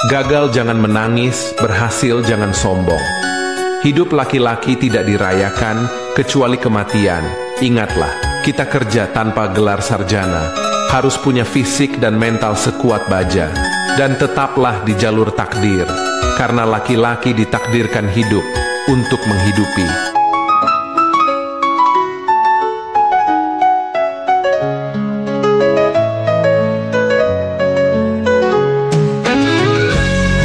Gagal jangan menangis, berhasil jangan sombong. Hidup laki-laki tidak dirayakan kecuali kematian. Ingatlah, kita kerja tanpa gelar sarjana, harus punya fisik dan mental sekuat baja. Dan tetaplah di jalur takdir, karena laki-laki ditakdirkan hidup untuk menghidupi